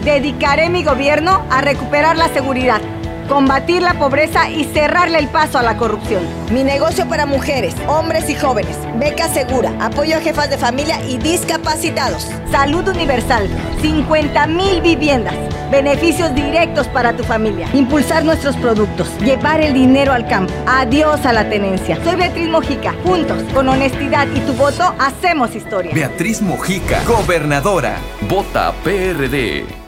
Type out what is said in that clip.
Dedicaré mi gobierno a recuperar la seguridad, combatir la pobreza y cerrarle el paso a la corrupción. Mi negocio para mujeres, hombres y jóvenes, beca segura, apoyo a jefas de familia y discapacitados. Salud universal, 50,000 viviendas, beneficios directos para tu familia. Impulsar nuestros productos, llevar el dinero al campo. Adiós a la tenencia. Soy Beatriz Mojica. Juntos, con honestidad y tu voto, hacemos historia. Beatriz Mojica, gobernadora. Vota PRD.